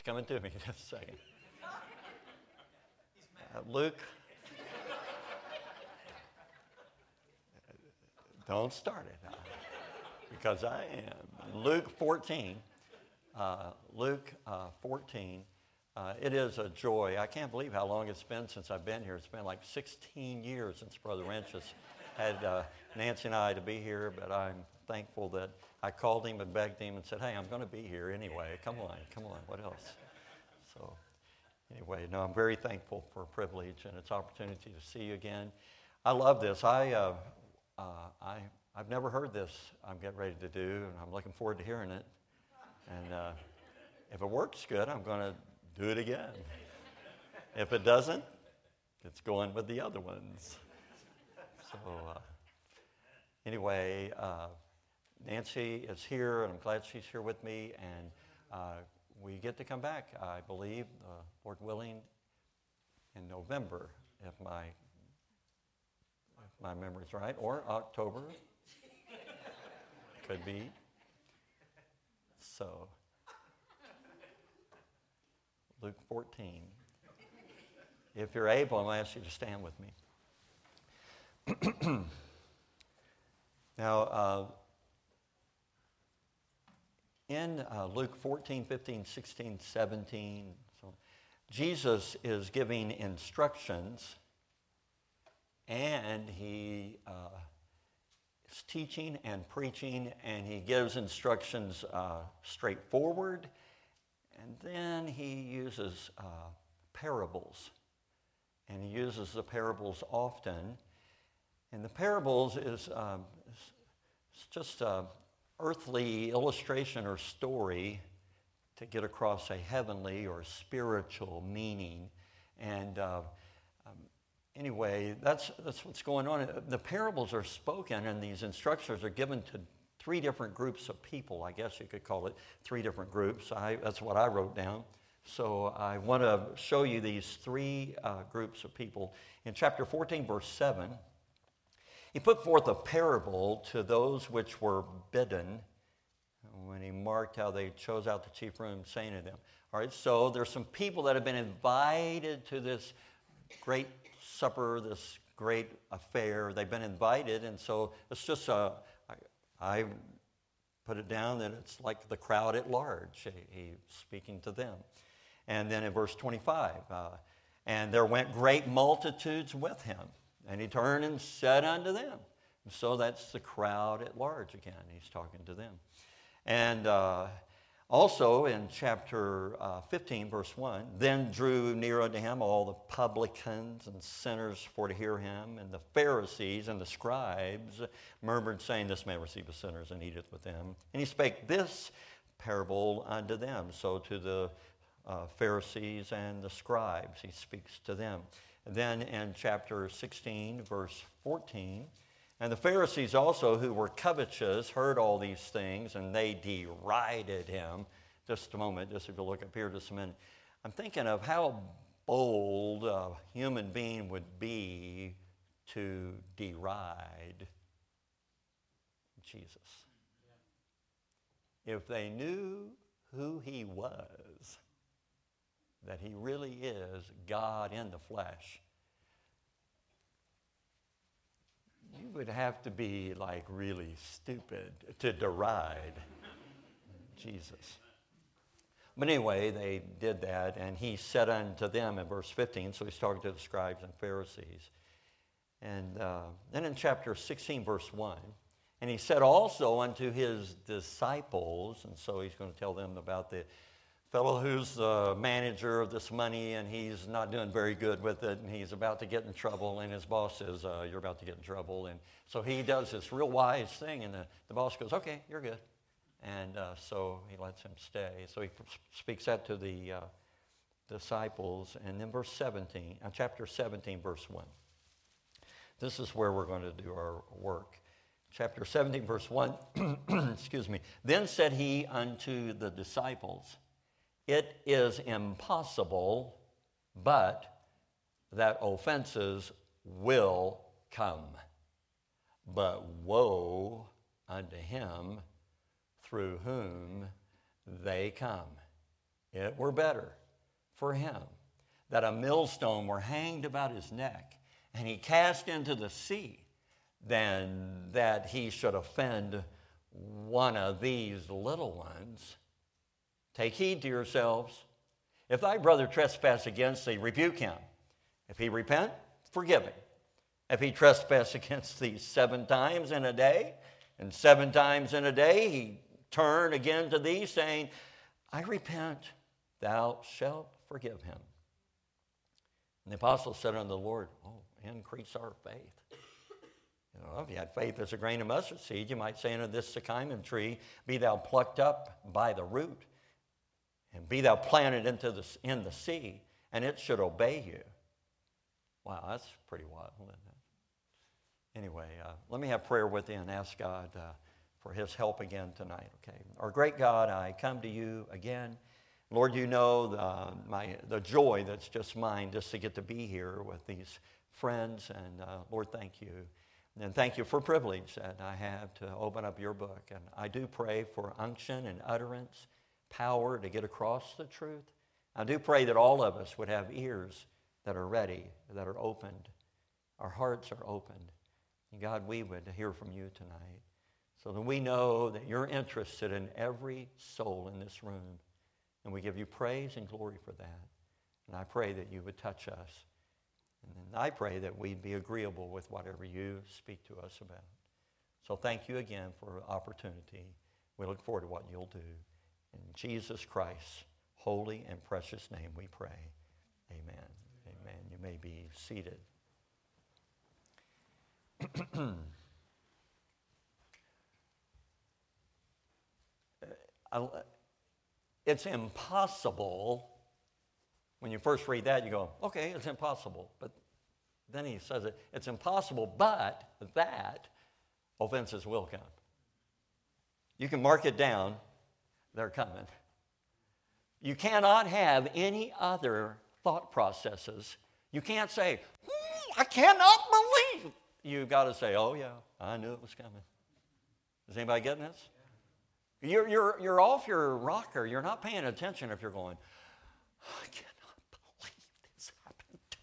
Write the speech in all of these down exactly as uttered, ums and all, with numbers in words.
coming to me just a second. Uh, Luke, don't start it, uh, because I am. Luke fourteen. Uh, Luke uh, fourteen. Uh, it is a joy. I can't believe how long it's been since I've been here. It's been like sixteen years since Brother Wrench has had uh, Nancy and I to be here, but I'm thankful that I called him and begged him and said, hey, I'm going to be here anyway. Come on, come on, what else? So anyway, no, I'm very thankful for a privilege and its opportunity to see you again. I love this. I, uh, uh, I, I've never heard this I'm getting ready to do, and I'm looking forward to hearing it. And uh, if it works good, I'm going to do it again. If it doesn't, it's going with the other ones. So uh, anyway, uh, Nancy is here, and I'm glad she's here with me, and uh, we get to come back, I believe, uh, Lord willing, in November, if my, if my memory's right, or October, could be. So, Luke fourteen. If you're able, I'm going to ask you to stand with me. Now, uh, in uh, Luke fourteen, fifteen, sixteen, seventeen, so Jesus is giving instructions, and he uh, is teaching and preaching, and he gives instructions uh, straightforward, and then he uses uh, parables, and he uses the parables often. And the parables is um, it's just a earthly illustration or story to get across a heavenly or spiritual meaning. And uh, um, anyway, that's that's what's going on. The parables are spoken, and these instructions are given to three different groups of people. I guess you could call it three different groups. I, that's what I wrote down. So I want to show you these three uh, groups of people. In chapter fourteen, verse seven, he put forth a parable to those which were bidden when he marked how they chose out the chief room, saying to them, all right, so there's some people that have been invited to this great supper, this great affair. They've been invited, and so it's just a, I, I put it down that it's like the crowd at large. He, he's speaking to them. And then in verse twenty-five, uh, and there went great multitudes with him. And he turned and said unto them. And so that's the crowd at large again. He's talking to them. And uh, also in chapter uh, fifteen, verse one, then drew near unto him all the publicans and sinners for to hear him. And the Pharisees and the scribes murmured, saying, this man receiveth sinners and eateth with them. And he spake this parable unto them. So to the uh, Pharisees and the scribes, he speaks to them. Then in chapter sixteen, verse fourteen, and the Pharisees also, who were covetous, heard all these things, and they derided him. Just a moment, just if you look up here just a minute. I'm thinking of how bold a human being would be to deride Jesus. If they knew who he was, that he really is God in the flesh, you would have to be like really stupid to deride Jesus. But anyway, they did that, and he said unto them in verse fifteen, so he's talking to the scribes and Pharisees. And uh, then in chapter sixteen, verse one, and he said also unto his disciples, and so he's going to tell them about the fellow who's the manager of this money, and he's not doing very good with it, and he's about to get in trouble, and his boss says, uh, you're about to get in trouble. And so he does this real wise thing, and the, the boss goes, okay, you're good. And uh, so he lets him stay. So he speaks that to the uh, disciples. And then verse seventeen, uh, chapter seventeen, verse one. This is where we're going to do our work. Chapter seventeen, verse one, excuse me. Then said he unto the disciples, it is impossible, but that offenses will come. But woe unto him through whom they come. it were better for him that a millstone were hanged about his neck, and he cast into the sea, than that he should offend one of these little ones. Take heed to yourselves. If thy brother trespass against thee, rebuke him. If he repent, forgive him. If he trespass against thee seven times in a day, and seven times in a day he turn again to thee, saying, I repent, thou shalt forgive him. And the apostle said unto the Lord, oh, increase our faith. You know, if you had faith as a grain of mustard seed, you might say unto this sycamore tree, be thou plucked up by the root, and be thou planted into the, in the sea, and it should obey you. Wow, that's pretty wild, isn't it? Anyway, uh, let me have prayer with you and ask God uh, for his help again tonight, okay? Our great God, I come to you again. Lord, you know the, my, the joy that's just mine just to get to be here with these friends, and uh, Lord, thank you. And thank you for privilege that I have to open up your book. And I do pray for unction and utterance, power to get across the truth. I do pray that all of us would have ears that are ready, that are opened. Our hearts are opened. And God, we would hear from you tonight so that we know that you're interested in every soul in this room. And we give you praise and glory for that. And I pray that you would touch us. And I pray that we'd be agreeable with whatever you speak to us about. So thank you again for the opportunity. We look forward to what you'll do. In Jesus Christ's holy and precious name we pray. Amen. Amen. You may be seated. It's impossible. When you first read that, you go, okay, it's impossible. But then he says it, it's impossible, but that offenses will come. You can mark it down. They're coming. You cannot have any other thought processes. You can't say, hmm, I cannot believe. You've got to say, oh, yeah, I knew it was coming. Is anybody getting this? You're, you're, you're off your rocker. You're not paying attention if you're going, I cannot believe this happened to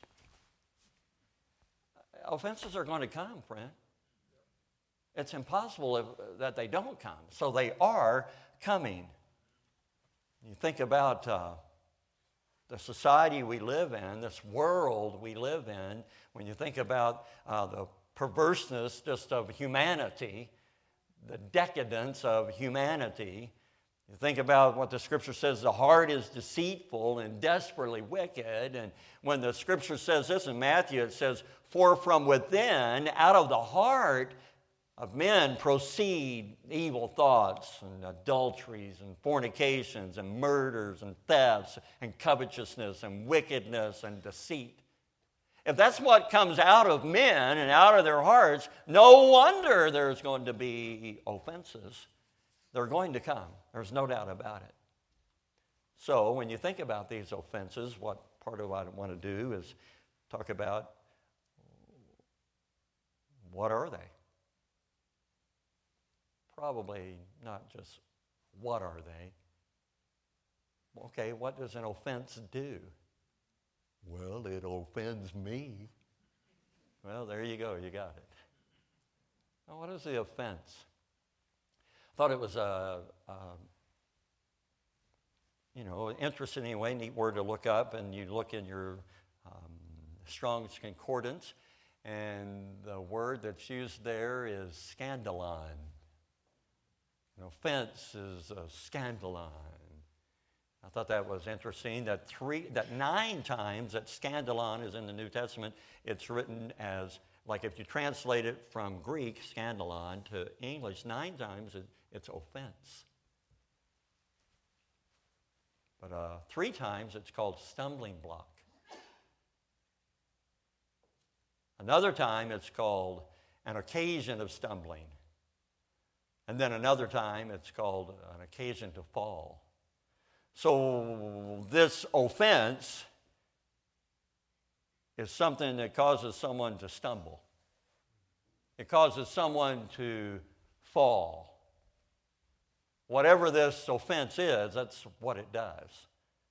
me. Offenses are going to come, friend. It's impossible if, that they don't come. So they are coming. You think about uh, the society we live in, this world we live in, when you think about uh, the perverseness just of humanity, the decadence of humanity. You think about what the Scripture says, the heart is deceitful and desperately wicked. And when the Scripture says this in Matthew, it says, for from within, out of the heart of men proceed evil thoughts and adulteries and fornications and murders and thefts and covetousness and wickedness and deceit. If that's what comes out of men and out of their hearts, no wonder there's going to be offenses. They're going to come. There's no doubt about it. So when you think about these offenses, what part of what I want to do is talk about what are they? Probably not just what are they. Okay, what does an offense do? Well, it offends me. Well, there you go. You got it. Now, what is the offense? I thought it was a, a you know, interesting anyway, neat word to look up, and you look in your um, Strong's Concordance, and the word that's used there is scandalon. An offense is a scandalon. I thought that was interesting that three, that nine times that scandalon is in the New Testament, it's written as, like if you translate it from Greek, scandalon, to English, nine times it, it's offense. But uh, three times it's called stumbling block. Another time it's called an occasion of stumbling. And then another time it's called an occasion to fall. So this offense is something that causes someone to stumble. It causes someone to fall. Whatever this offense is, that's what it does.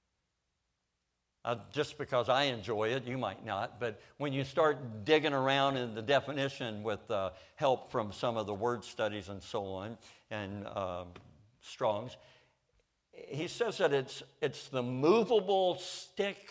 Uh, just because I enjoy it, you might not. But when you start digging around in the definition with uh, help from some of the word studies and so on, and um, Strong's, he says that it's, it's the movable stick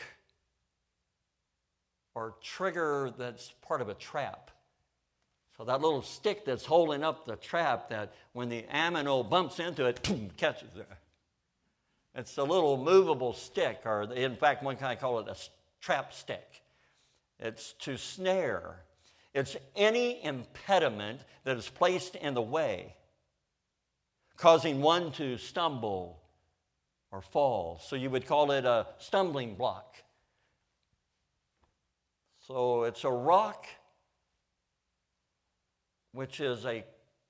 or trigger that's part of a trap. So that little stick that's holding up the trap, that when the ammo bumps into it, boom, catches it. It's a little movable stick, or in fact, one kind call it a trap stick. It's to snare. It's any impediment that is placed in the way, causing one to stumble or fall. So you would call it a stumbling block. So it's a rock which is a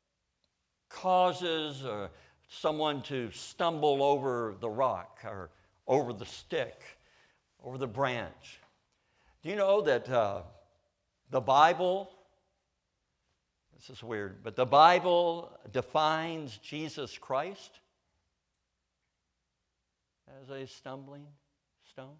causes uh, someone to stumble over the rock or over the stick, over the branch. Do you know that uh, the Bible, this is weird, but the Bible defines Jesus Christ as a stumbling stone?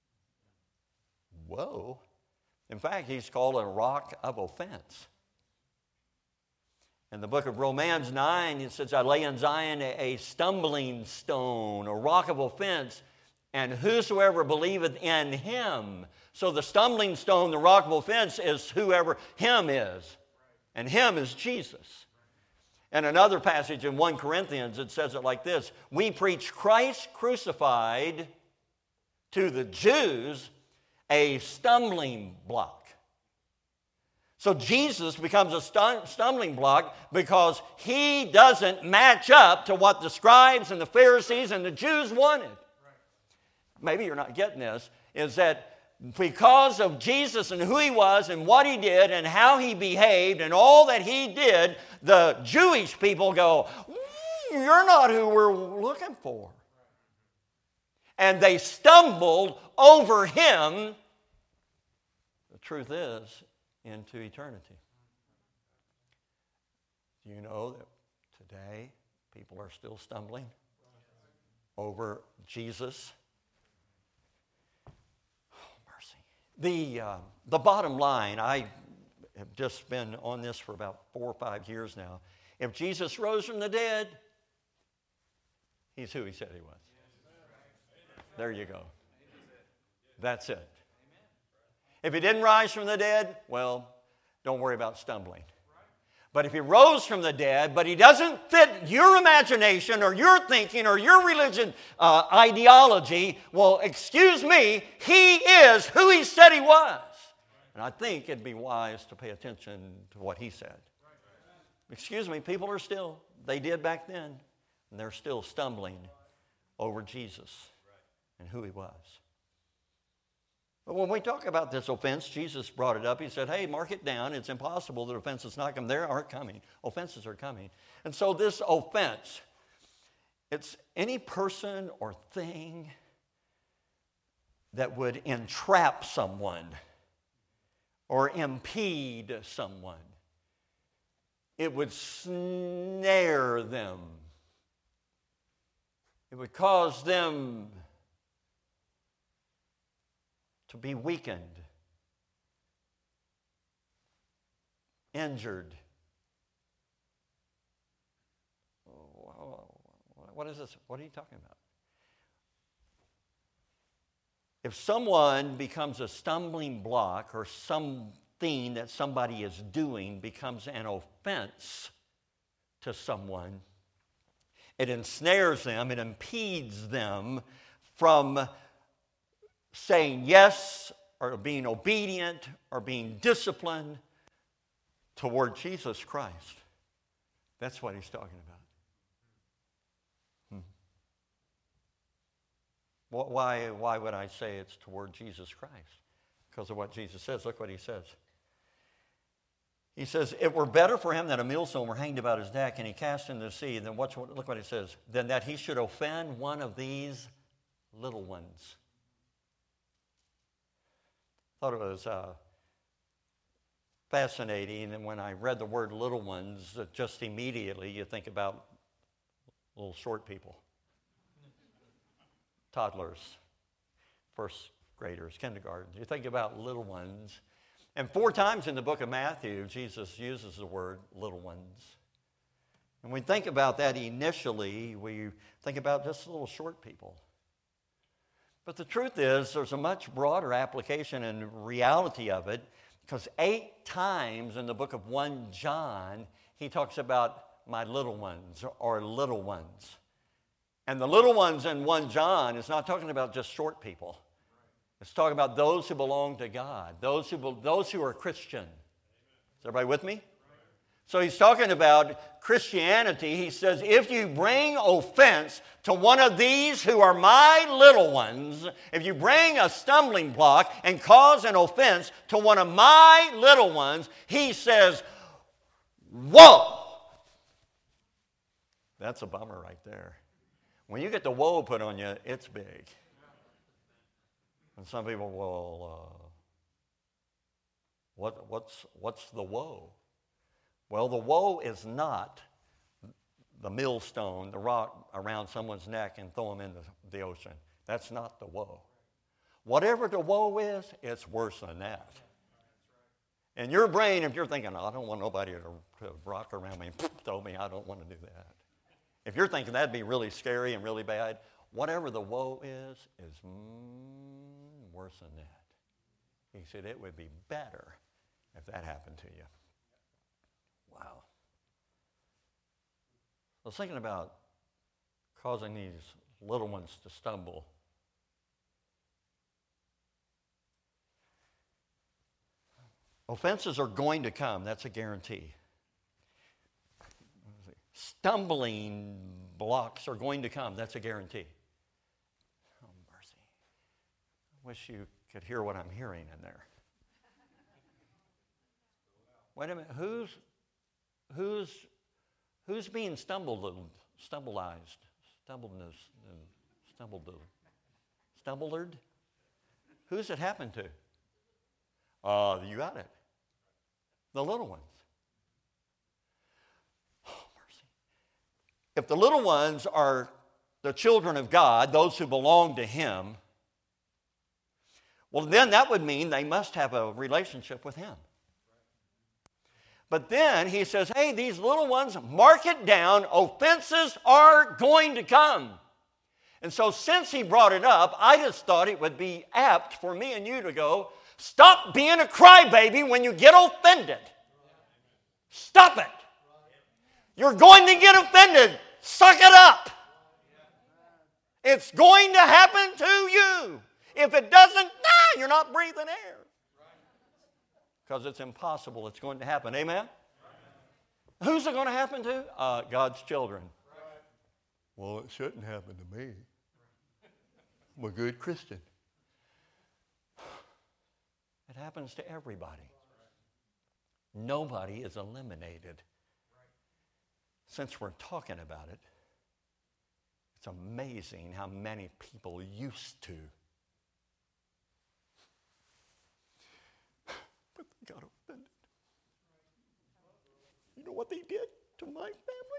Whoa. In fact, he's called a rock of offense. In the book of Romans nine, it says, I lay in Zion a, a stumbling stone, a rock of offense, and whosoever believeth in him. So the stumbling stone, the rock of offense, is whoever him is. And him is Jesus. And another passage in First Corinthians, it says it like this, we preach Christ crucified to the Jews, a stumbling block. So Jesus becomes a stumbling block because he doesn't match up to what the scribes and the Pharisees and the Jews wanted. Maybe you're not getting this, is that because of Jesus and who he was and what he did and how he behaved and all that he did, the Jewish people go, you're not who we're looking for. And they stumbled over him. The truth is, into eternity. Do you know that today people are still stumbling over Jesus? Oh, mercy. The, uh, the bottom line, I have just been on this for about four or five years now. If Jesus rose from the dead, he's who he said he was. There you go. That's it. If he didn't rise from the dead, well, don't worry about stumbling. But if he rose from the dead, but he doesn't fit your imagination or your thinking or your religion uh, ideology, well, excuse me, he is who he said he was. And I think it'd be wise to pay attention to what he said. Excuse me, people are still, they did back then, and they're still stumbling over Jesus and who he was. But when we talk about this offense, Jesus brought it up. He said, hey, mark it down. It's impossible that offenses not come. They aren't coming. Offenses are coming. And so this offense, it's any person or thing that would entrap someone or impede someone. It would snare them. It would cause them to be weakened, injured. What is this? What are you talking about? If someone becomes a stumbling block or something that somebody is doing becomes an offense to someone, it ensnares them, it impedes them from saying yes or being obedient or being disciplined toward Jesus Christ. That's what he's talking about. Hmm. Why, why would I say it's toward Jesus Christ? Because of what Jesus says. Look what he says. He says, it were better for him that a millstone were hanged about his neck and he cast into the sea. Then watch, look what it says. Than that he should offend one of these little ones. I thought it was uh, fascinating, and when I read the word little ones, uh, just immediately you think about little short people, toddlers, first graders, kindergarten. You think about little ones. And four times in the book of Matthew, Jesus uses the word little ones. And when we think about that initially, we think about just little short people. But the truth is, there's a much broader application and reality of it, because eight times in the book of First John, he talks about my little ones or little ones. And the little ones in First John is not talking about just short people. It's talking about those who belong to God, those who, those who are Christian. Is everybody with me? So he's talking about Christianity. He says, if you bring offense to one of these who are my little ones, if you bring a stumbling block and cause an offense to one of my little ones, he says, whoa! That's a bummer right there. When you get the woe put on you, it's big. And some people, well, uh, what, what's, what's the woe? Well, the woe is not the millstone, the rock around someone's neck and throw them in the, the ocean. That's not the woe. Whatever the woe is, it's worse than that. In your brain, if you're thinking, oh, I don't want nobody to, to rock around me and throw me, I don't want to do that. If you're thinking that'd be really scary and really bad, whatever the woe is, is mm, worse than that. He said it would be better if that happened to you. Wow. I was thinking about causing these little ones to stumble. Offenses are going to come. That's a guarantee. Stumbling blocks are going to come. That's a guarantee. Oh, mercy. I wish you could hear what I'm hearing in there. Wait a minute. Who's who's who's being stumbled, stumbleized, stumbledness, stumbled, stumbled? Who's it happened to? Uh, you got it. The little ones. Oh, mercy. If the little ones are the children of God, those who belong to Him, well, then that would mean they must have a relationship with Him. But then he says, hey, these little ones, mark it down. Offenses are going to come. And so since he brought it up, I just thought it would be apt for me and you to go, stop being a crybaby when you get offended. Stop it. You're going to get offended. Suck it up. It's going to happen to you. If it doesn't, nah, you're not breathing air. Because it's impossible. It's going to happen. Amen? Right. Who's it going to happen to? Uh, God's children. Right. Well, it shouldn't happen to me. I'm a good Christian. It happens to everybody. Nobody is eliminated. Since we're talking about it, it's amazing how many people used to. But they got offended. You know what they did to my family?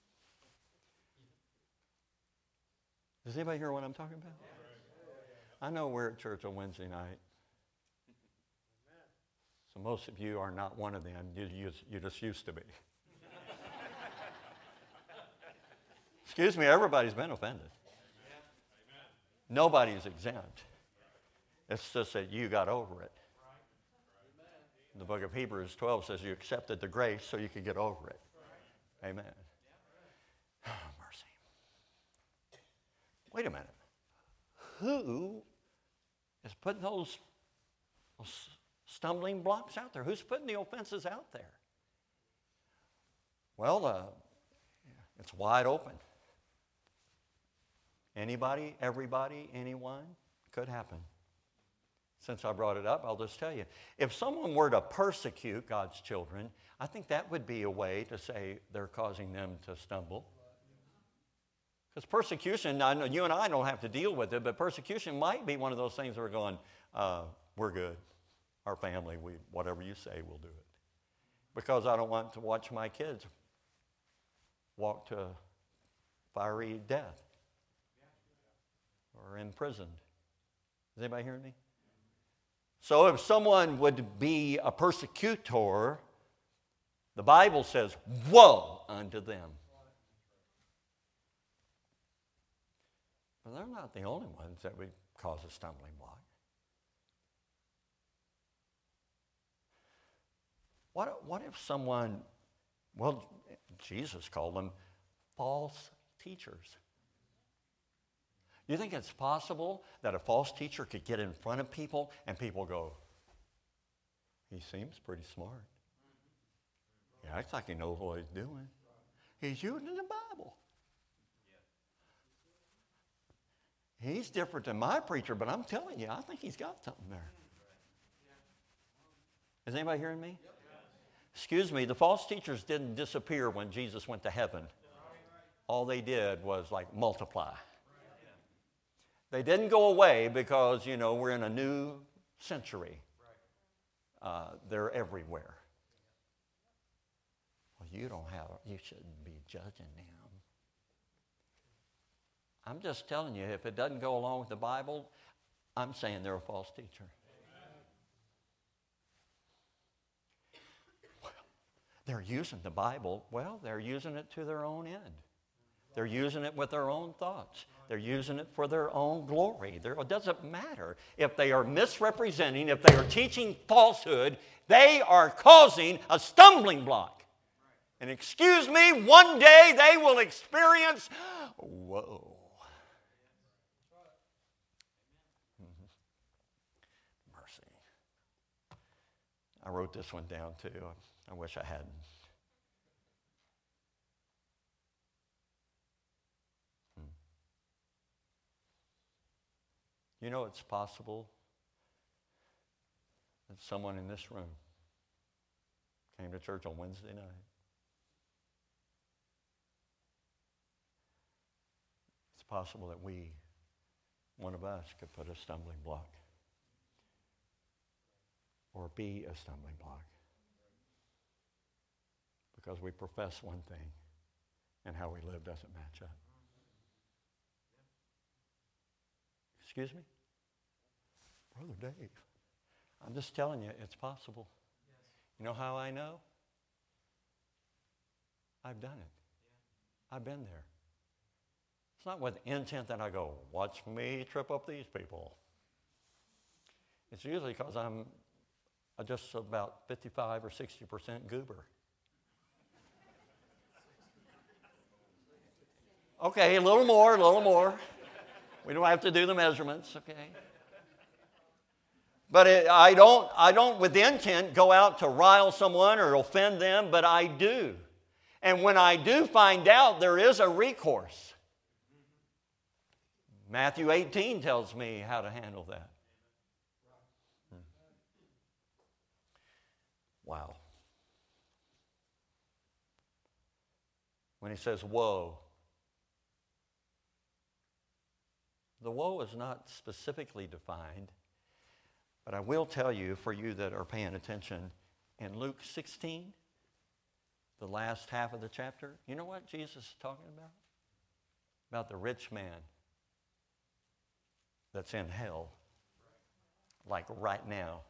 Does anybody hear what I'm talking about? I know we're at church on Wednesday night. So most of you are not one of them. You, you, you just used to be. Excuse me, everybody's been offended. Nobody's exempt. It's just that you got over it. The book of Hebrews twelve says you accepted the grace so you could get over it. Amen. Oh, mercy. Wait a minute. Who is putting those, those stumbling blocks out there? Who's putting the offenses out there? Well, uh, it's wide open. Anybody, everybody, anyone, could happen. Since I brought it up, I'll just tell you. If someone were to persecute God's children, I think that would be a way to say they're causing them to stumble. Because persecution, I know you and I don't have to deal with it, but persecution might be one of those things where we're going, uh, we're good. Our family, we whatever you say, we'll do it. Because I don't want to watch my kids walk to fiery death or imprisoned. Is anybody hearing me? So if someone would be a persecutor, the Bible says, woe unto them. But they're not the only ones that would cause a stumbling block. What, what if someone, well, Jesus called them false teachers. You think it's possible that a false teacher could get in front of people and people go, he seems pretty smart. He acts like he knows what he's doing. He's using the Bible. He's different than my preacher, but I'm telling you, I think he's got something there. Is anybody hearing me? Excuse me, the false teachers didn't disappear when Jesus went to heaven. All they did was like multiply. They didn't go away because, you know, we're in a new century. Uh, they're everywhere. Well, you don't have, you shouldn't be judging them. I'm just telling you, if it doesn't go along with the Bible, I'm saying they're a false teacher. Well, they're using the Bible. Well, they're using it to their own end. They're using it with their own thoughts. They're using it for their own glory. They're, it doesn't matter if they are misrepresenting, if they are teaching falsehood, they are causing a stumbling block. And excuse me, one day they will experience, whoa. Mercy. I wrote this one down too. I wish I hadn't. You know, it's possible that someone in this room came to church on Wednesday night. It's possible that we, one of us, could put a stumbling block or be a stumbling block because we profess one thing and how we live doesn't match up. Excuse me? Brother Dave, I'm just telling you, it's possible. Yes. You know how I know? I've done it. Yeah. I've been there. It's not with intent that I go, watch me trip up these people. It's usually because I'm just about fifty-five or sixty percent goober. Okay, a little more, a little more. We don't have to do the measurements, okay? But it, I don't, I don't with intent go out to rile someone or offend them, but I do. And when I do find out, there is a recourse. Matthew eighteen tells me how to handle that. Hmm. Wow. When he says, woe, the woe is not specifically defined, but I will tell you, for you that are paying attention, in Luke sixteen, the last half of the chapter, you know what Jesus is talking about? About the rich man that's in hell, like right now.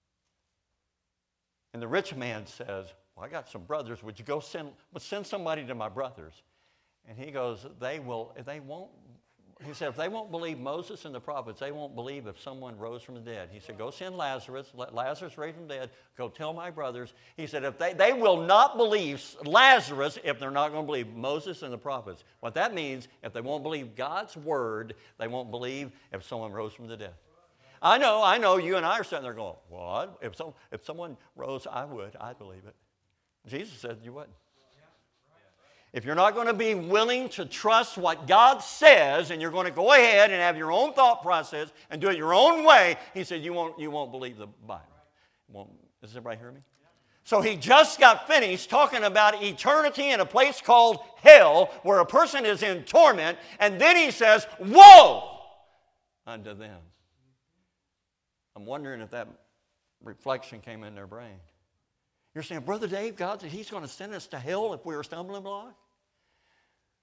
And the rich man says, well, I got some brothers. Would you go send, send somebody to my brothers? And he goes, they will, they won't. He said, if they won't believe Moses and the prophets, they won't believe if someone rose from the dead. He said, go send Lazarus. Let Lazarus raise from the dead. Go tell my brothers. He said, if they, they will not believe Lazarus if they're not going to believe Moses and the prophets. What that means, if they won't believe God's word, they won't believe if someone rose from the dead. I know, I know, you and I are sitting there going, what? If, so, if someone rose, I would. I'd believe it. Jesus said you wouldn't. If you're not going to be willing to trust what God says and you're going to go ahead and have your own thought process and do it your own way, he said you won't, you won't believe the Bible. Won't, does everybody hear me? So he just got finished talking about eternity in a place called hell where a person is in torment, and then he says, woe unto them. I'm wondering if that reflection came in their brain. You're saying, Brother Dave, God said he's going to send us to hell if we're a stumbling block?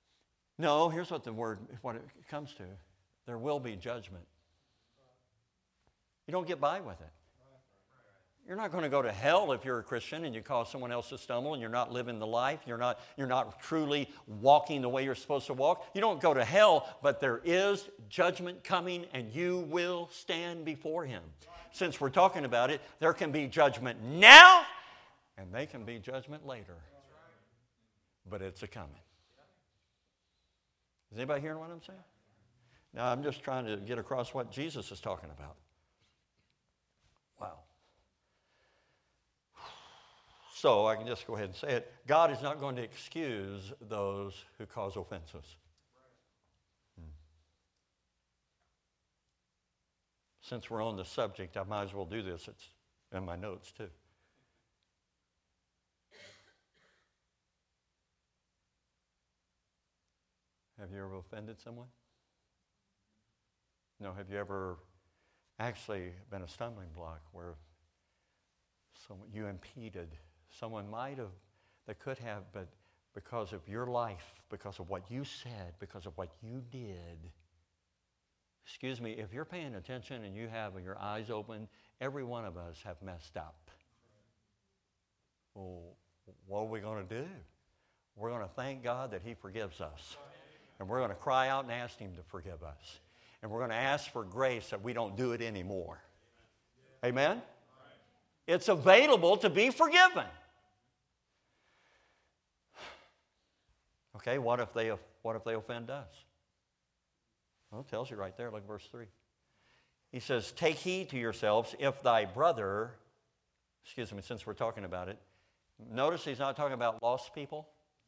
No, here's what the word, what it comes to. There will be judgment. You don't get by with it. You're not going to go to hell if you're a Christian and you cause someone else to stumble and you're not living the life. You're not, you're not truly walking the way you're supposed to walk. You don't go to hell, but there is judgment coming and you will stand before Him. Since we're talking about it, there can be judgment now and there can be judgment later. But it's a-coming. Is anybody hearing what I'm saying? Now, I'm just trying to get across what Jesus is talking about. Wow. So I can just go ahead and say it. God is not going to excuse those who cause offenses. Hmm. Since we're on the subject, I might as well do this. It's in my notes too. Have you ever offended someone? No, have you ever actually been a stumbling block where someone, you impeded? Someone might have, they could have, but because of your life, because of what you said, because of what you did. Excuse me, if you're paying attention and you have your eyes open, every one of us have messed up. Well, what are we going to do? We're going to thank God that He forgives us. And we're going to cry out and ask Him to forgive us. And we're going to ask for grace that we don't do it anymore. Amen? It's available to be forgiven. Okay, what if they what if they offend us? Well, it tells you right there. Look at verse three. He says, take heed to yourselves if thy brother, excuse me, since we're talking about it, notice he's not talking about lost people.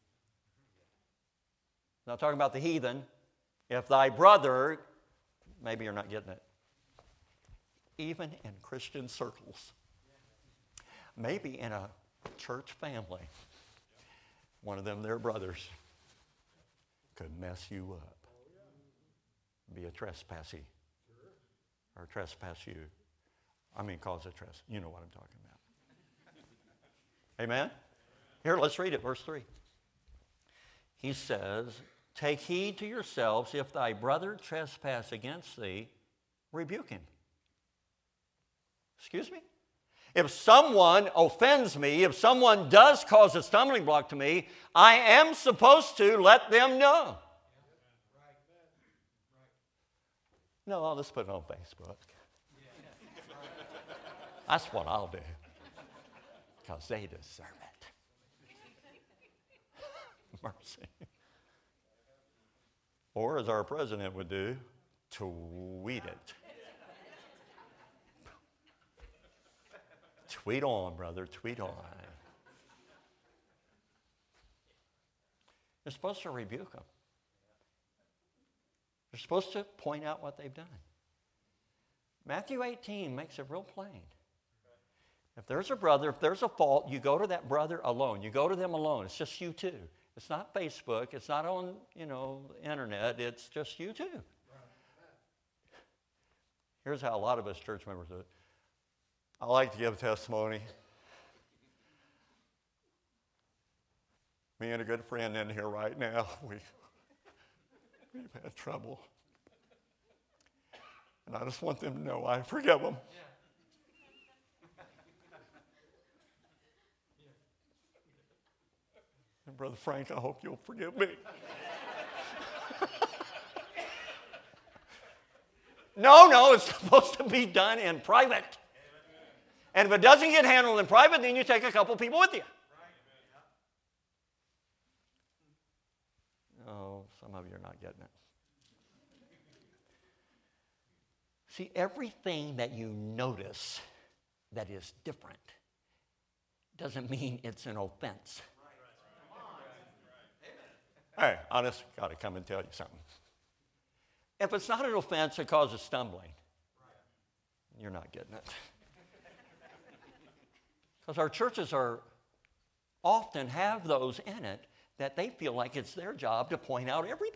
He's not talking about the heathen. If thy brother, maybe you're not getting it, even in Christian circles, maybe in a church family, one of them, their brothers, could mess you up. Be a trespassy. Or trespass you. I mean, cause a trespass. You know what I'm talking about. Amen? Here, let's read it, verse three. He says, take heed to yourselves, if thy brother trespass against thee, rebuke him. Excuse me? If someone offends me, if someone does cause a stumbling block to me, I am supposed to let them know. No, I'll just put it on Facebook. That's what I'll do. Because they deserve it. Mercy. Or as our president would do, tweet it. Tweet on, brother, tweet on. You're supposed to rebuke them. You're supposed to point out what they've done. Matthew eighteen makes it real plain. If there's a brother, if there's a fault, you go to that brother alone. You go to them alone. It's just you two. It's not Facebook. It's not on, you know, the internet. It's just you two. Here's how a lot of us church members do it. I like to give a testimony. Me and a good friend in here right now, we, we've had trouble. And I just want them to know I forgive them. And Brother Frank, I hope you'll forgive me. No, no, it's supposed to be done in private. And if it doesn't get handled in private, then you take a couple people with you. Oh, some of you are not getting it. See, everything that you notice that is different doesn't mean it's an offense. Hey, I just got to come and tell you something. If it's not an offense that causes stumbling, you're not getting it. Because our churches are often have those in it that they feel like it's their job to point out everything.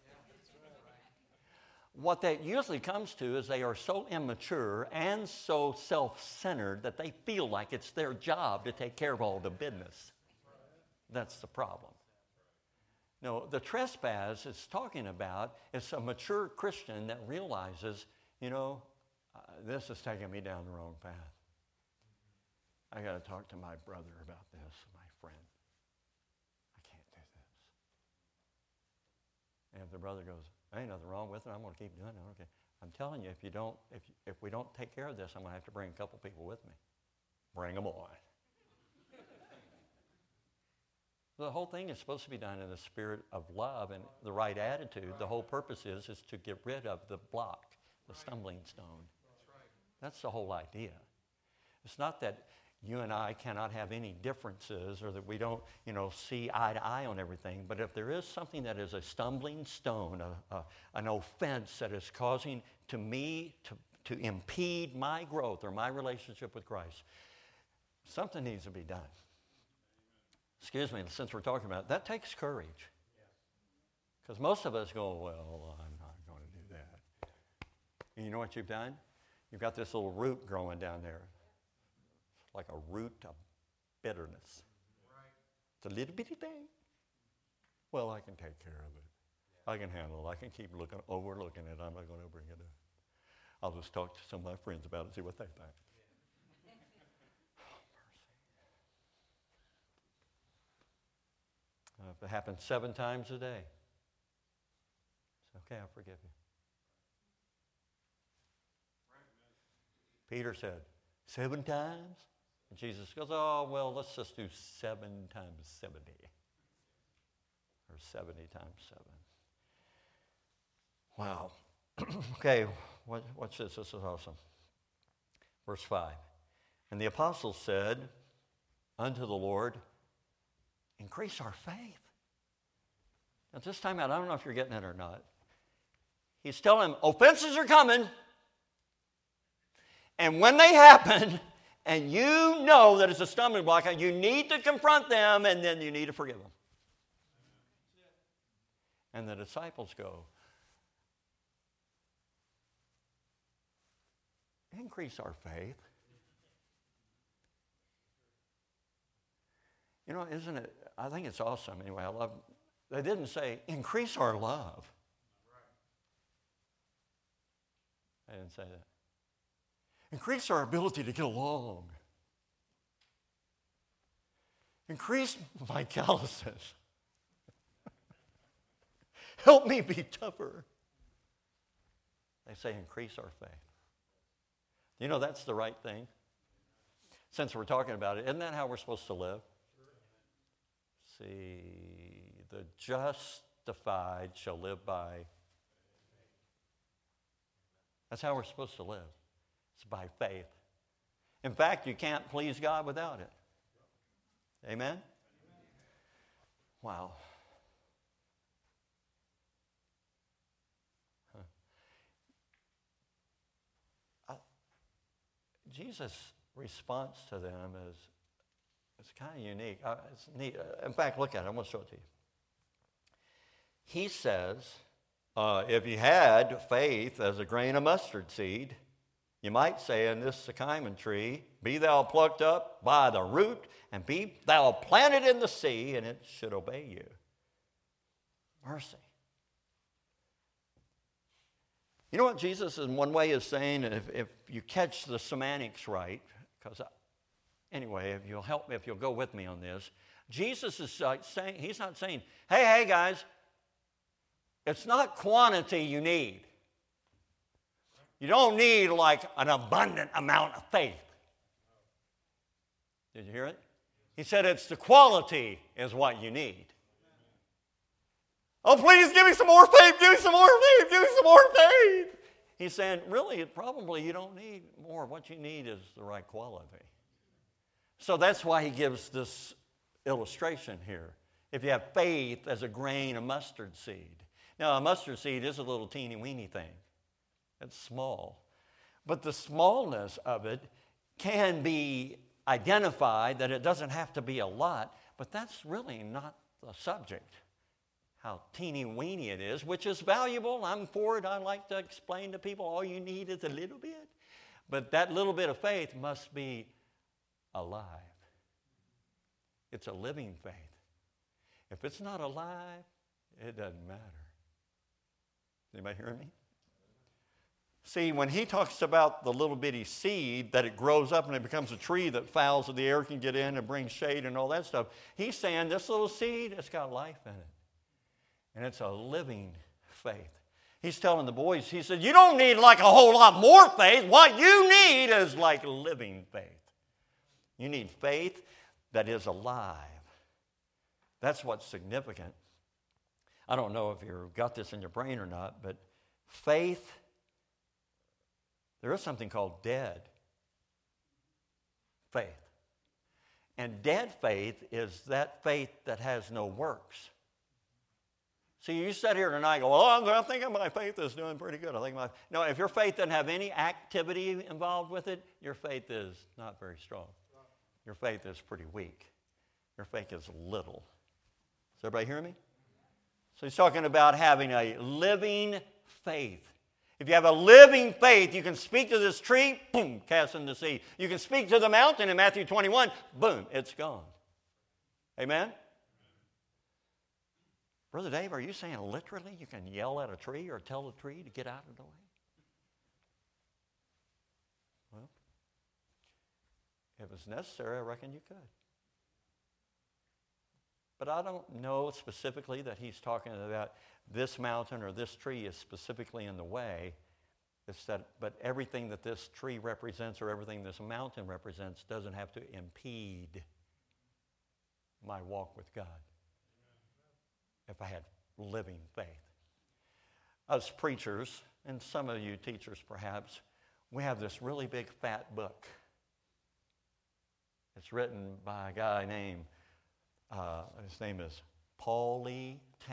What that usually comes to is they are so immature and so self-centered that they feel like it's their job to take care of all the business. That's the problem. No, the trespass it's talking about is a mature Christian that realizes, you know, uh, this is taking me down the wrong path. I got to talk to my brother about this, my friend. I can't do this. And if the brother goes, ain't nothing wrong with it, I'm going to keep doing it. Okay. I'm telling you, if you don't, if if we don't take care of this, I'm going to have to bring a couple people with me. Bring them on. The whole thing is supposed to be done in a spirit of love and the right attitude. The whole purpose is is to get rid of the block, the stumbling stone. That's the whole idea. It's not that you and I cannot have any differences or that we don't, you know, see eye to eye on everything. But if there is something that is a stumbling stone, a, a, an offense that is causing to me to, to impede my growth or my relationship with Christ, something needs to be done. Excuse me, since we're talking about it, that takes courage. Because most of us go, well, I'm not going to do that. And you know what you've done? You've got this little root growing down there. Like a root of bitterness. Right. It's a little bitty thing. Well, I can take care of it. Yeah. I can handle it. I can keep looking, overlooking it. I'm not going to bring it up. I'll just talk to some of my friends about it and see what they think. Yeah. Oh, mercy. Uh, if it happens seven times a day, it's okay, I'll forgive you. Right. Peter said, seven times? And Jesus goes, oh, well, let's just do seven times seventy. Or seventy times seven. Wow. Okay, what, what's this? This is awesome. Verse five. And the apostles said unto the Lord, increase our faith. Now, this time out, I don't know if you're getting it or not. He's telling them, offenses are coming. And when they happen, and you know that it's a stumbling block, and you need to confront them, and then you need to forgive them. And the disciples go, increase our faith. You know, isn't it? I think it's awesome. Anyway, I love. They didn't say increase our love. They didn't say that. Increase our ability to get along. Increase my calluses. Help me be tougher. They say increase our faith. You know, that's the right thing. Since we're talking about it, isn't that how we're supposed to live? See, the justified shall live by. That's how we're supposed to live. It's by faith. In fact, you can't please God without it. Amen? Wow. Huh. I, Jesus' response to them is, is kind of unique. Uh, it's neat. Uh, in fact, look at it. I'm going to show it to you. He says, uh, if you had faith as a grain of mustard seed, you might say in this sycamore tree, be thou plucked up by the root, and be thou planted in the sea, and it should obey you. Mercy. You know what Jesus in one way is saying? If, if you catch the semantics right, because anyway, if you'll help me, if you'll go with me on this, Jesus is like saying, he's not saying, hey, hey guys, it's not quantity you need. You don't need like an abundant amount of faith. Did you hear it? He said it's the quality is what you need. Oh, please give me some more faith, give me some more faith, give me some more faith. He's saying, really, probably you don't need more. What you need is the right quality. So that's why he gives this illustration here. If you have faith as a grain of mustard seed. Now, a mustard seed is a little teeny weeny thing. It's small. But the smallness of it can be identified, that it doesn't have to be a lot, but that's really not the subject. How teeny weeny it is, which is valuable. I'm for it. I like to explain to people all you need is a little bit. But that little bit of faith must be alive. It's a living faith. If it's not alive, it doesn't matter. Anybody hearing me? See, when he talks about the little bitty seed, that it grows up and it becomes a tree that fowls of the air can get in and bring shade and all that stuff, he's saying this little seed, it's got life in it. And it's a living faith. He's telling the boys, he said, you don't need like a whole lot more faith. What you need is like living faith. You need faith that is alive. That's what's significant. I don't know if you've got this in your brain or not, but faith, there is something called dead faith. And dead faith is that faith that has no works. See, you sit here tonight and go, well, I think my faith is doing pretty good. I think my No, if your faith doesn't have any activity involved with it, your faith is not very strong. Your faith is pretty weak. Your faith is little. Is everybody hearing me? So he's talking about having a living faith. If you have a living faith, you can speak to this tree, boom, cast in the sea. You can speak to the mountain in Matthew twenty-one, boom, it's gone. Amen? Brother Dave, are you saying literally you can yell at a tree or tell a tree to get out of the way? Well, if it's necessary, I reckon you could. But I don't know specifically that he's talking about this mountain or this tree is specifically in the way. It's that, but everything that this tree represents or everything this mountain represents doesn't have to impede my walk with God. If I had living faith. Us preachers, and some of you teachers perhaps, we have this really big fat book. It's written by a guy named, uh, his name is Paulie Tan.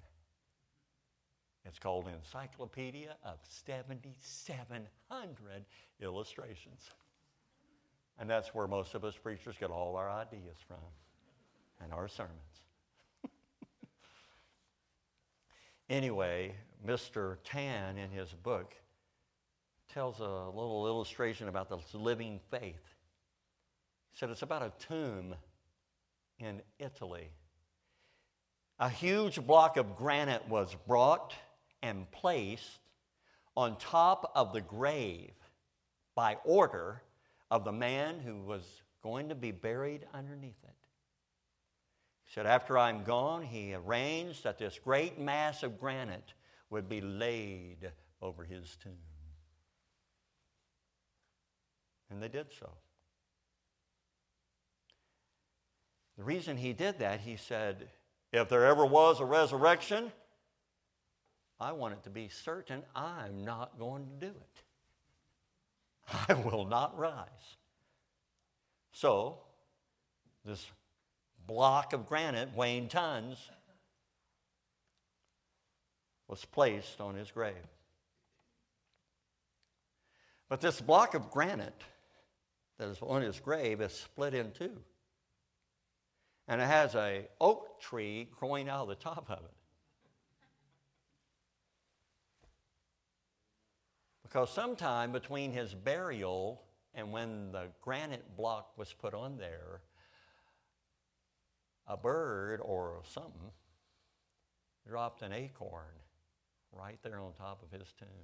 It's called Encyclopedia of seventy-seven hundred Illustrations. And that's where most of us preachers get all our ideas from and our sermons. Anyway, Mister Tan in his book tells a little illustration about the living faith. He said it's about a tomb in Italy. A huge block of granite was brought and placed on top of the grave by order of the man who was going to be buried underneath it. He said, after I'm gone, he arranged that this great mass of granite would be laid over his tomb. And they did so. The reason he did that, he said, if there ever was a resurrection, I want it to be certain I'm not going to do it. I will not rise. So, this block of granite weighing tons was placed on his grave. But this block of granite that is on his grave is split in two. And it has a oak tree growing out of the top of it. Because sometime between his burial and when the granite block was put on there, a bird or something dropped an acorn right there on top of his tomb.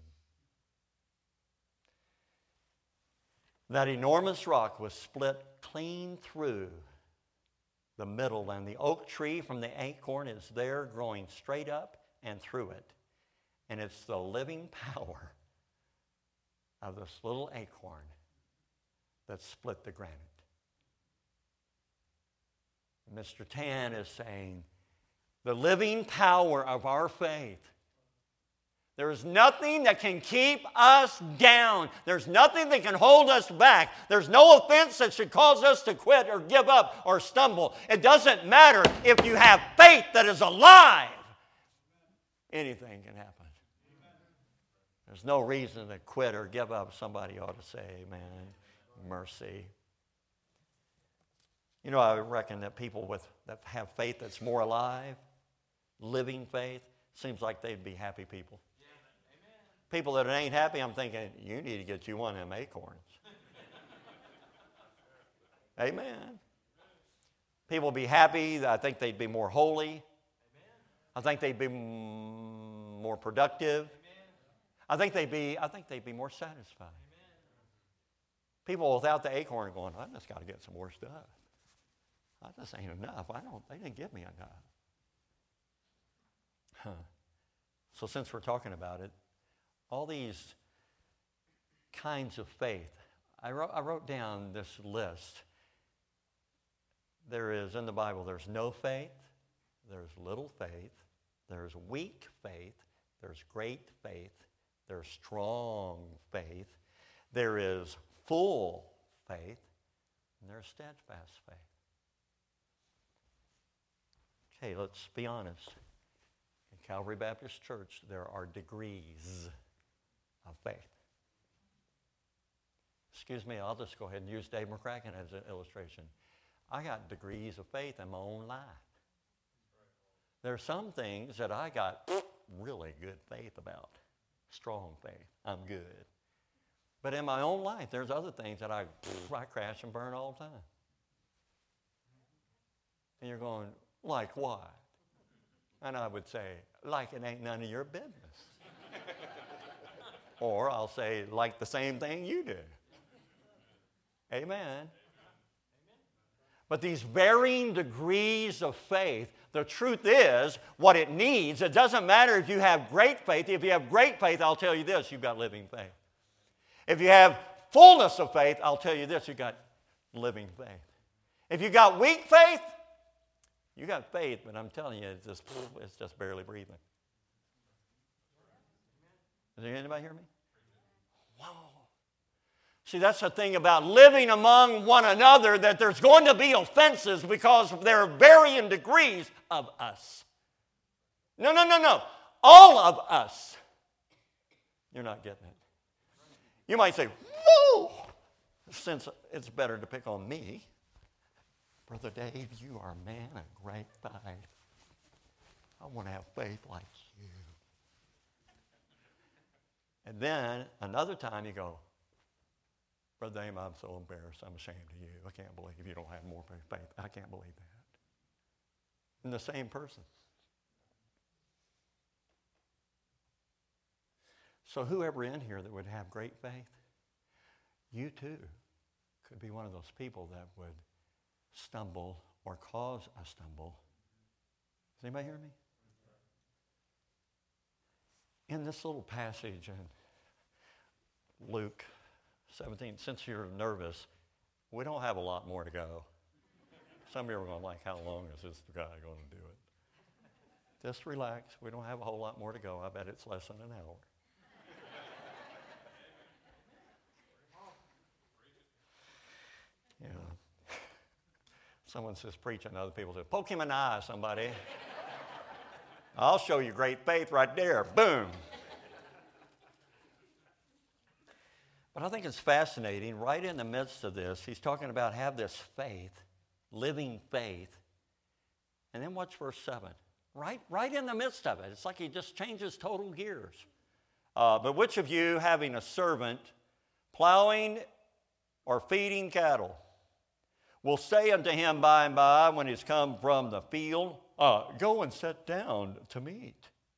That enormous rock was split clean through the middle, and the oak tree from the acorn is there growing straight up and through it. And it's the living power of this little acorn that split the granite. Mister Tan is saying, the living power of our faith. There is nothing that can keep us down. There's nothing that can hold us back. There's no offense that should cause us to quit or give up or stumble. It doesn't matter if you have faith that is alive. Anything can happen. There's no reason to quit or give up. Somebody ought to say, amen, mercy. You know, I reckon that people with that have faith that's more alive, living faith, seems like they'd be happy people. Yeah. People that ain't happy, I'm thinking, you need to get you one of them acorns. Amen. People be happy. I think they'd be more holy. Amen. I think they'd be m- more productive. Amen. I think they'd be, I think they'd be more satisfied. Amen. People without the acorn are going, I just got to get some more stuff. I just ain't enough. I don't, they didn't give me enough. Huh. So since we're talking about it, all these kinds of faith, I wrote, I wrote down this list. There is, in the Bible, there's no faith, there's little faith, there's weak faith, there's great faith, there's strong faith, there is full faith, and there's steadfast faith. Okay, let's be honest. In Calvary Baptist Church, there are degrees of faith. Excuse me, I'll just go ahead and use Dave McCracken as an illustration. I got degrees of faith in my own life. There are some things that I got really good faith about. Strong faith. I'm good. But in my own life, there's other things that I, I crash and burn all the time. And you're going, like what? And I would say, like it ain't none of your business. Or I'll say, like the same thing you do. Amen. But these varying degrees of faith, the truth is what it needs. It doesn't matter if you have great faith. If you have great faith, I'll tell you this, you've got living faith. If you have fullness of faith, I'll tell you this, you've got living faith. If you got weak faith, you got faith, but I'm telling you, it's just, it's just barely breathing. Does anybody hear me? Wow. See, that's the thing about living among one another, that there's going to be offenses because there are varying degrees of us. No, no, no, no. All of us. You're not getting it. You might say, whoa, since it's better to pick on me. Brother Dave, you are a man of great faith. I want to have faith like you. And then another time you go, Brother Dave, I'm so embarrassed. I'm ashamed of you. I can't believe you don't have more faith. I can't believe that. And the same person. So whoever in here that would have great faith, you too could be one of those people that would stumble or cause a stumble. Does anybody hear me? In this little passage in Luke seventeen, since you're nervous, we don't have a lot more to go. Some of you are going like, how long is this guy going to do it? Just relax. We don't have a whole lot more to go. I bet it's less than an hour. Yeah. Someone says preaching, other people say, poke him in the eye, somebody. I'll show you great faith right there. Boom. But I think it's fascinating, right in the midst of this, he's talking about have this faith, living faith. And then watch verse seven. Right, right in the midst of it. It's like he just changes total gears. Uh, but which of you, having a servant, plowing or feeding cattle, will say unto him by and by, when he's come from the field, uh, go and sit down to meat?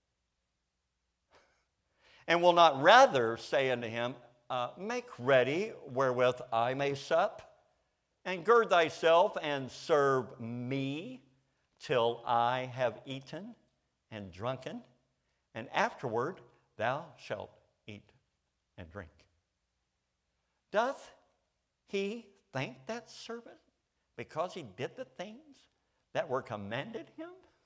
And will not rather say unto him, uh, make ready wherewith I may sup, and gird thyself and serve me till I have eaten and drunken, and afterward thou shalt eat and drink. Doth he thank that servant because he did the things that were commanded him?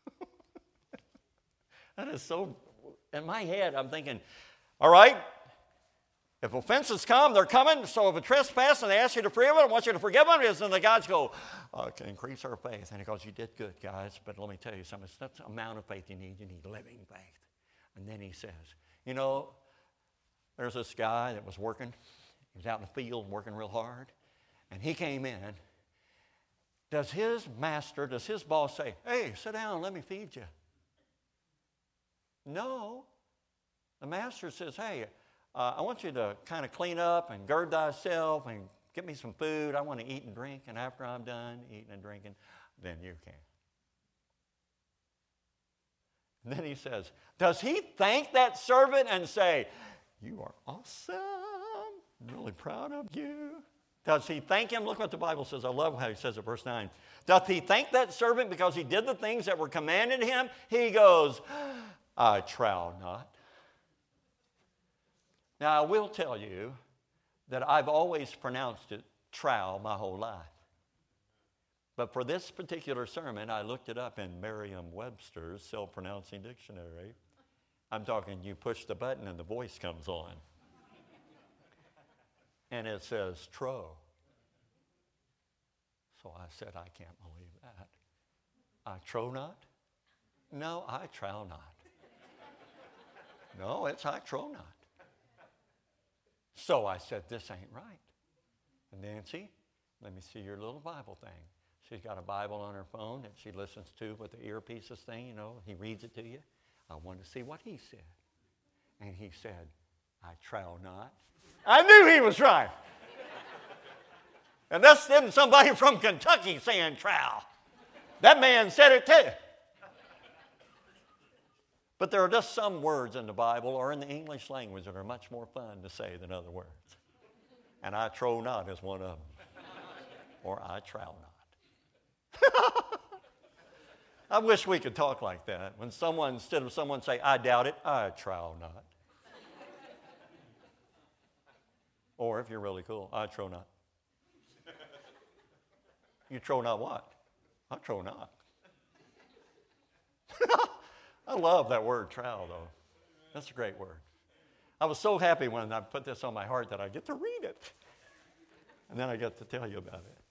That is so, in my head, I'm thinking, all right, if offenses come, they're coming. So if a trespass and they ask you to forgive them, I want you to forgive them. And the guys go, oh, can increase our faith. And he goes, you did good, guys. But let me tell you something. It's not the amount of faith you need. You need living faith. And then he says, you know, there's this guy that was working. He was out in the field working real hard. And he came in. Does his master, does his boss say, hey, sit down, let me feed you? No. The master says, hey, uh, I want you to kind of clean up and gird thyself and get me some food. I want to eat and drink. And after I'm done eating and drinking, then you can. And then he says, does he thank that servant and say, you are awesome. I'm really proud of you. Does he thank him? Look what the Bible says. I love how he says it, verse nine. Doth he thank that servant because he did the things that were commanded him? He goes, I trow not. Now, I will tell you that I've always pronounced it trow my whole life. But for this particular sermon, I looked it up in Merriam-Webster's self-pronouncing dictionary. I'm talking, you push the button and the voice comes on. And it says, tro. So I said, I can't believe that. I trow not? No, I trow not. No, it's I trow not. So I said, this ain't right. And Nancy, let me see your little Bible thing. She's got a Bible on her phone that she listens to with the earpieces thing, you know. He reads it to you. I wanted to see what he said. And he said, I trow not. I knew he was right. And that's isn't somebody from Kentucky saying trow. That man said it too. But there are just some words in the Bible or in the English language that are much more fun to say than other words. And I trow not is one of them. Or I trow not. I wish we could talk like that. When someone, instead of someone say, I doubt it, I trow not. Or if you're really cool, I trow not. You trow not what? I trow not. I love that word trow, though. That's a great word. I was so happy when I put this on my heart that I get to read it. And then I get to tell you about it.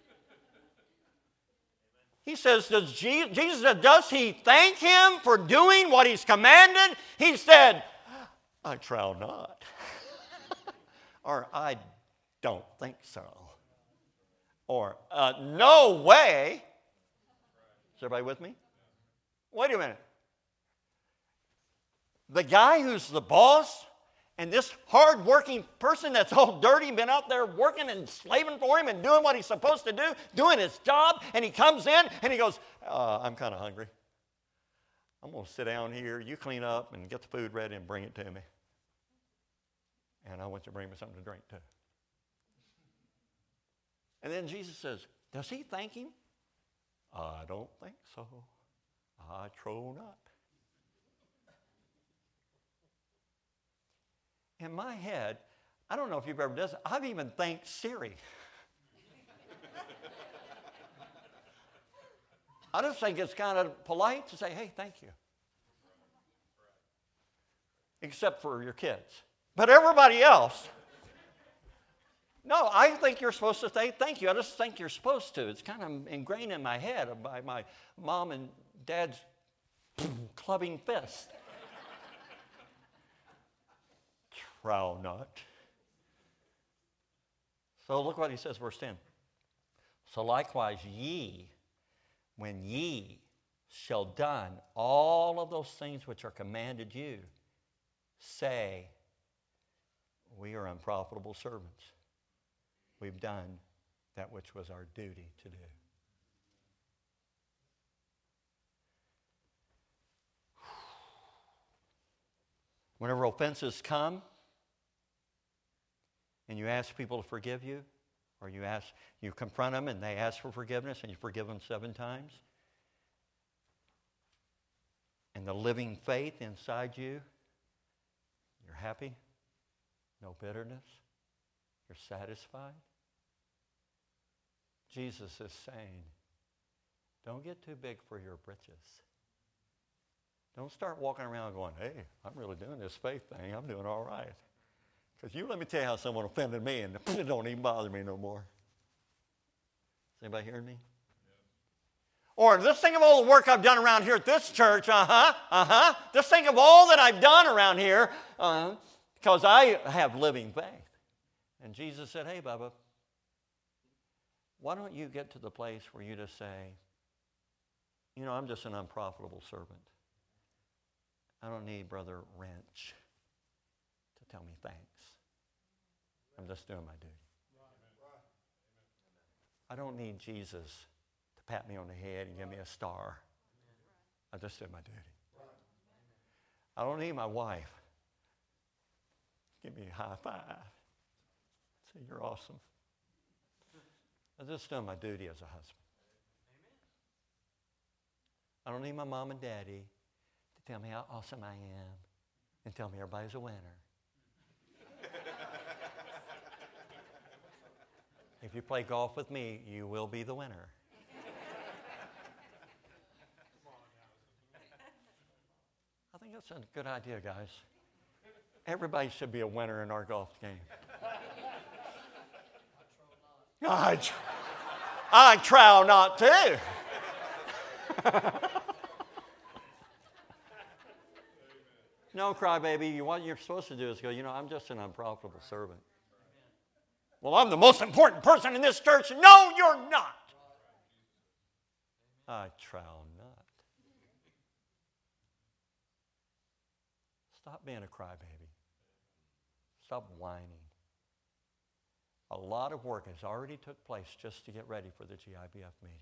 He says, does Jesus, Jesus said, does he thank him for doing what he's commanded? He said, I trow not. Or I don't think so. Or uh, no way. Is everybody with me? Wait a minute. The guy who's the boss and this hard-working person that's all dirty, been out there working and slaving for him and doing what he's supposed to do, doing his job, and he comes in and he goes, uh, I'm kind of hungry. I'm going to sit down here. You clean up and get the food ready and bring it to me. And I want you to bring me something to drink too. And then Jesus says, does he thank him? I don't think so. I trow not. In my head, I don't know if you've ever done this, I've even thanked Siri. I just think it's kind of polite to say, hey, thank you. Except for your kids. But everybody else, no, I think you're supposed to say thank you. I just think you're supposed to. It's kind of ingrained in my head by my mom and dad's clubbing fist. Trow not. So look what he says, verse ten. So likewise ye, when ye shall done all of those things which are commanded you, say, we are unprofitable servants. We've done that which was our duty to do. Whenever offenses come, and you ask people to forgive you, or you ask, you confront them and they ask for forgiveness and you forgive them seven times, and the living faith inside you, you're happy, no bitterness, you're satisfied. Jesus is saying, don't get too big for your britches. Don't start walking around going, hey, I'm really doing this faith thing. I'm doing all right. Because you let me tell you how someone offended me and it don't even bother me no more. Is anybody hearing me? Yeah. Or just think of all the work I've done around here at this church. Uh-huh, uh-huh. Just think of all that I've done around here uh, because I have living faith. And Jesus said, hey, Bubba, why don't you get to the place where you just say, you know, I'm just an unprofitable servant. I don't need Brother Wrench to tell me thanks. I'm just doing my duty. I don't need Jesus to pat me on the head and give me a star. I just did my duty. I don't need my wife give me a high five. Say, you're awesome. I'm just doing my duty as a husband. I don't need my mom and daddy to tell me how awesome I am and tell me everybody's a winner. If you play golf with me, you will be the winner. I think that's a good idea, guys. Everybody should be a winner in our golf game. I, tr- I trow not to. No, crybaby. You, what you're supposed to do is go, you know, I'm just an unprofitable servant. Well, I'm the most important person in this church. No, you're not. I trow not. Stop being a crybaby. Stop whining. A lot of work has already took place just to get ready for the G I B F meeting.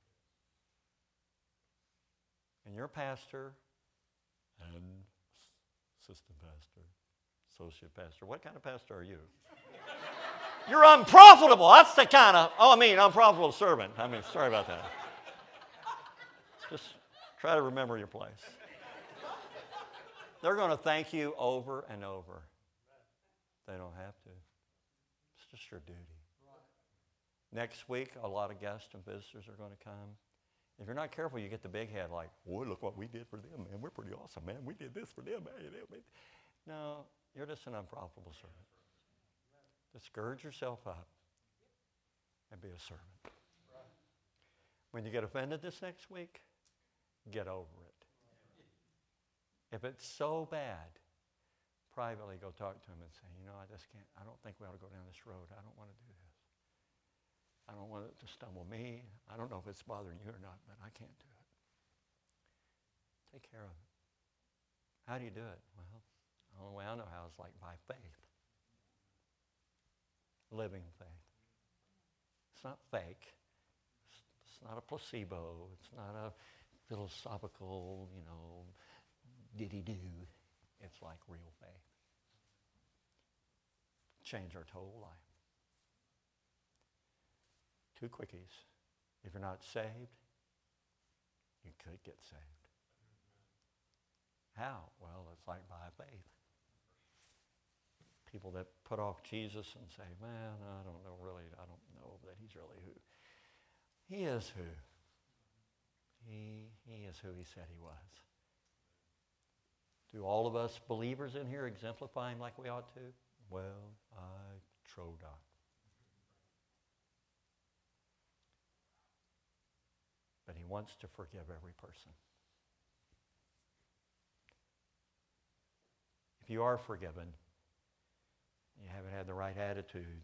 And your pastor and assistant pastor, associate pastor, what kind of pastor are you? You're unprofitable. That's the kind of, oh, I mean, unprofitable servant. I mean, sorry about that. Just try to remember your place. They're going to thank you over and over. They don't have to. It's just your duty. Next week, a lot of guests and visitors are going to come. If you're not careful, you get the big head like, boy, look what we did for them, man. We're pretty awesome, man. We did this for them, man. No, you're just an unprofitable servant. Just gird yourself up and be a servant. When you get offended this next week, get over it. If it's so bad, privately go talk to him and say, you know, I just can't, I don't think we ought to go down this road. I don't want to do this. I don't want it to stumble me. I don't know if it's bothering you or not, but I can't do it. Take care of it. How do you do it? Well, the only way I know how is like by faith. Living faith. It's not fake. It's, it's not a placebo. It's not a philosophical, you know, diddy-do. It's like real faith. Change our total life. Two quickies. If you're not saved, you could get saved. How? Well, it's like by faith. People that put off Jesus and say, man, I don't know really, I don't know that he's really who. He is who. He, he is who he said he was. Do all of us believers in here exemplify him like we ought to? Well, I trow not. But he wants to forgive every person. If you are forgiven, you haven't had the right attitude,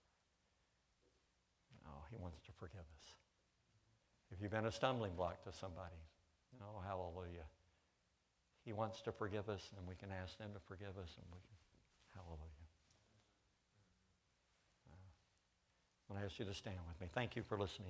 no, he wants to forgive us. If you've been a stumbling block to somebody, oh, hallelujah. He wants to forgive us, and we can ask them to forgive us, and we can, hallelujah. Uh, I'm going to ask you to stand with me. Thank you for listening.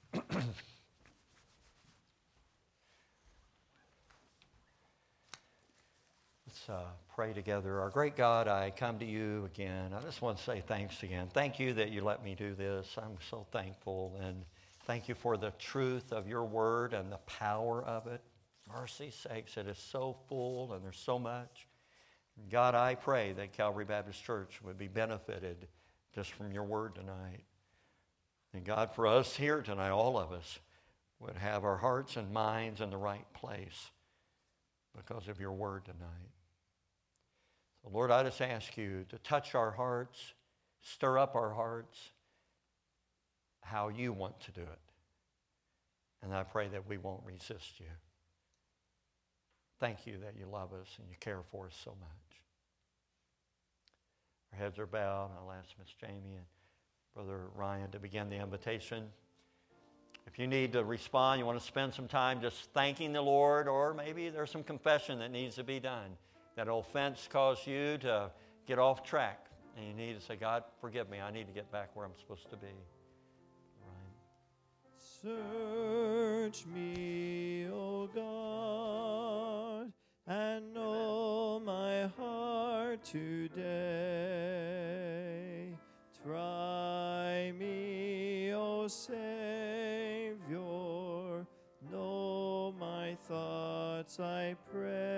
Let's uh, pray together. Our great God, I come to you again. I just want to say thanks again. Thank you that you let me do this. I'm so thankful. And thank you for the truth of your word and the power of it. Mercy's sakes, it is so full and there's so much. God, I pray that Calvary Baptist Church would be benefited just from your word tonight. And God, for us here tonight, all of us would have our hearts and minds in the right place because of your word tonight. So Lord, I just ask you to touch our hearts, stir up our hearts, how you want to do it. And I pray that we won't resist you. Thank you that you love us and you care for us so much. Our heads are bowed. I'll ask Miss Jamie and Brother Ryan to begin the invitation. If you need to respond, you want to spend some time just thanking the Lord, or maybe there's some confession that needs to be done. That offense caused you to get off track, and you need to say, God, forgive me. I need to get back where I'm supposed to be. Ryan. Search me, O God, and know my heart today. Try me, O Savior, know my thoughts, I pray.